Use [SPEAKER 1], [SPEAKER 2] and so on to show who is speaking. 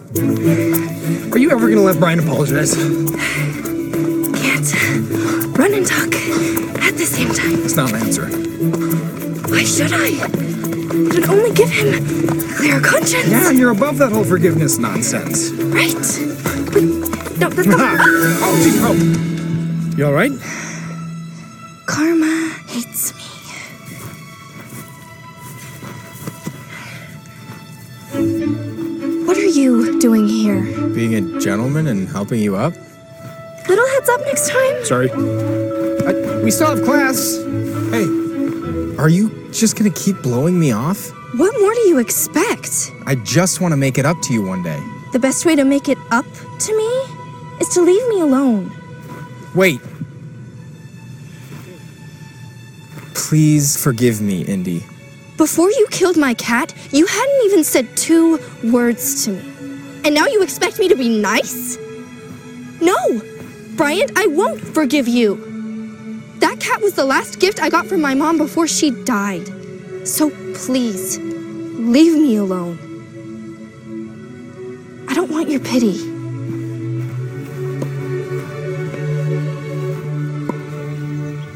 [SPEAKER 1] Are you ever gonna let Brian apologize?
[SPEAKER 2] Can't run and talk at the same time.
[SPEAKER 1] That's not an answer.
[SPEAKER 2] Why should I? It'd only give him a clear conscience.
[SPEAKER 1] Yeah, you're above that whole forgiveness nonsense.
[SPEAKER 2] Right. But, no, that's not...
[SPEAKER 1] Oh, geez, oh. You all right?
[SPEAKER 2] Karma hates me. What are you doing here?
[SPEAKER 1] Being a gentleman and helping you up?
[SPEAKER 2] Little heads up next time.
[SPEAKER 1] Sorry. We still have class. Hey, are you just gonna keep blowing me off?
[SPEAKER 2] What more do you expect?
[SPEAKER 1] I just want to make it up to you one day.
[SPEAKER 2] The best way to make it up to me is to leave me alone.
[SPEAKER 1] Wait. Please forgive me, Indy.
[SPEAKER 2] Before you killed my cat, you hadn't even said 2 words to me. And now you expect me to be nice? No! Bryant, I won't forgive you. That cat was the last gift I got from my mom before she died. So please, leave me alone. I don't want your pity.